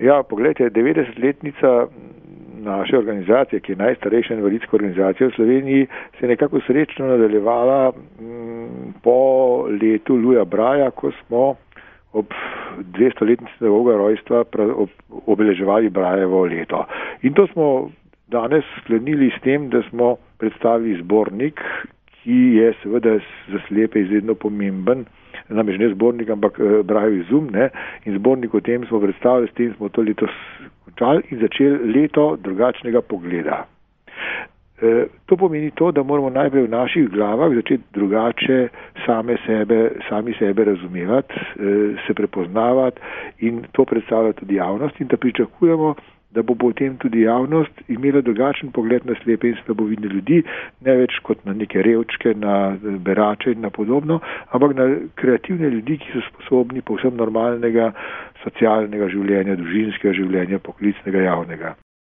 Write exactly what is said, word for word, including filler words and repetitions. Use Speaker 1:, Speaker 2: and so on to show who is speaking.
Speaker 1: Ja, pogledajte, devetdesetletnica naše organizacije, ki je najstarejša invalidska organizacija v Sloveniji, se je nekako srečno nadaljevala m, po letu Luja Braja, ko smo ob dvestoletnici njegovega rojstva ob, obeleževali Brajevo leto. In to smo danes sklenili s tem, da smo predstavili zbornik, ki je seveda za slepe izredno pomemben, namreč ne zbornik, ampak Brajev izum, ne, in zbornik o tem smo predstavili, s tem smo to leto končali in začeli leto drugačnega pogleda. E, to pomeni to, da moramo najprej v naših glavah začeti drugače same sebe, sami sebe razumevati, e, se prepoznavati in to predstavljati tudi javnost in da pričakujemo, da bo potem tudi javnost imela drugačen pogled na slepe in slabovidne ljudi, ne več kot na neke revčke, na berače in na podobno, ampak na kreativne ljudi, ki so sposobni povsem normalnega socialnega življenja, družinskega življenja, poklicnega, javnega.